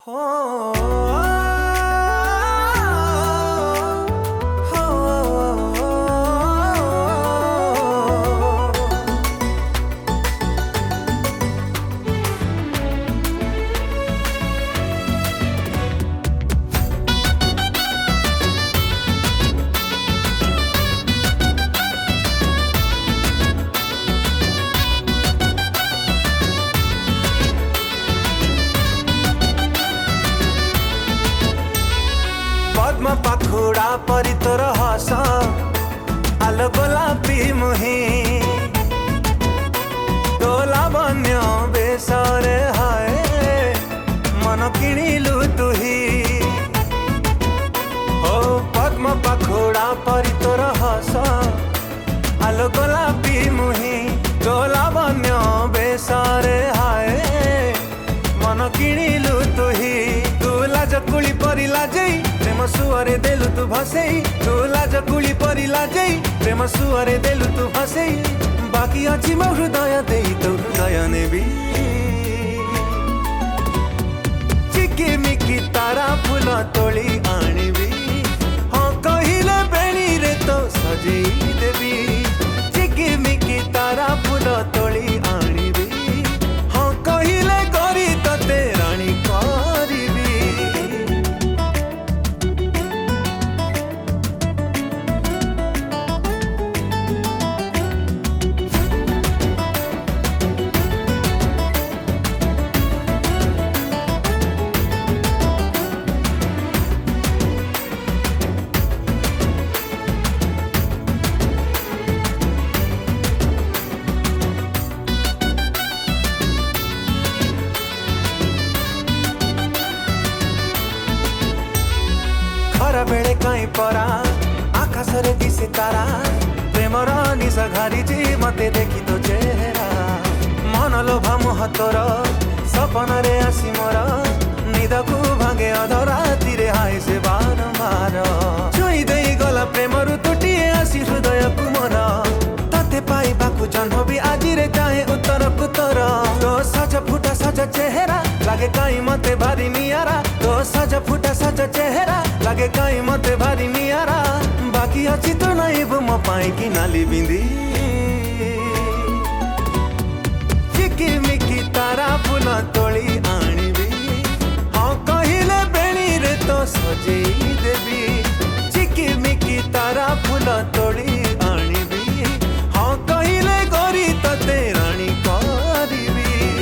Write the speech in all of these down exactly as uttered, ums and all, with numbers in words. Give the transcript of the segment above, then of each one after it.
पद्म पाखुड़ा परी तोर हस आलो गोलापी मुही तो लावण्य बेसरे हाय मन किणिलु तुही हो पद्म पाखुड़ा परी तोर हस आलो गोलापी मुही तो लावण्य बेसरे हाय मन किणिलु तुही तू लाज कुली परी लाजई प्रेम सुअरे देलु तू भसेई तू लाज कुली परी लाजई प्रेम सुअरे देलु तू भसेई बाकी अछि मो हृदय देई तो हृदय नेबी चिकी मिकी तारा फूल तोली आनिबी हाँ कहिले बेणी रे तो सजेई देबी चिकी मिकी तारा फूल तोली आनिबी हाँ कहिले करी तते रानी करिबी खरा बेले कहीं परा आकाश रे दिसे तारा प्रेमर निशा घारी जी मते देखी तो चेहरा मन लोभा मोह तोर सपन रे आसी मोर निद को भांगे अधराती रे हाय से बारंबार छुई देई गला प्रेमरु तुटिए आसी हृदय को मोर तते पाइबाकु जन्म भी आज रे चाहे उत्तर पुतर तो सज फुटा सज चेहरा लागे कहीं मते भारी नियारा तो सज फुटा सज चेहरा लागे कहीं मते भारी नियारा बाकी अछि तो नहीं मो पाई कि नाली बिंदी चिकी मिकी तारा फूल तोली आनिबी हाँ कहिले बेणी रे तो सजेई देबी चिकी मिकी तारा फूल तोली आनिबी हाँ कहिले करी तते रानी करिबी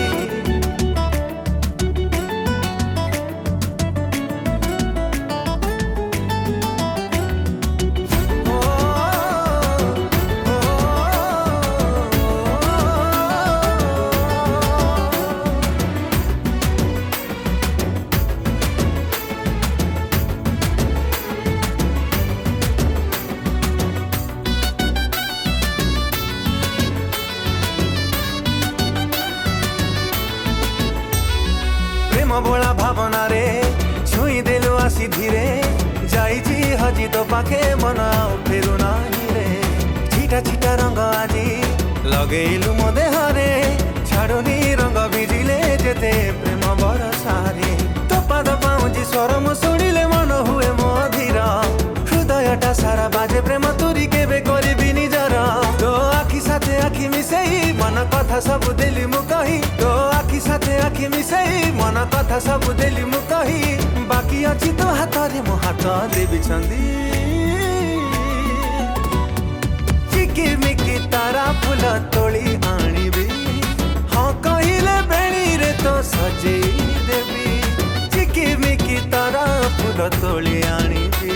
बोला भावना रे छुई देलु आसी धीरे जाइची हजी तो पाखे मन फेरु नाही रे छिटा छिटा रंग आजी लगेलु मो देहरे छाडुनी रंग भिजिले जेते प्रेम बरसारे तो पाद पाउजी स्वर मो सुनिले मन हुए मो धीर हृदयटा सारा बाजे प्रेम तुरी केबे करिबी निजर तो आखि साथे आखि मिसेई मन कथा सब देली मु कही तो आखि साथे आखि मिसेई मन कथा सब देली मु कही बाकी अछि तो हाथ रे मो हाथ देबी छंदी चिकी मिकी तारा फूल तोली आनिबी हाँ कहिले बेणी रे तो सजेई देबी चिकी मिकी तारा फूल तोली आनिबी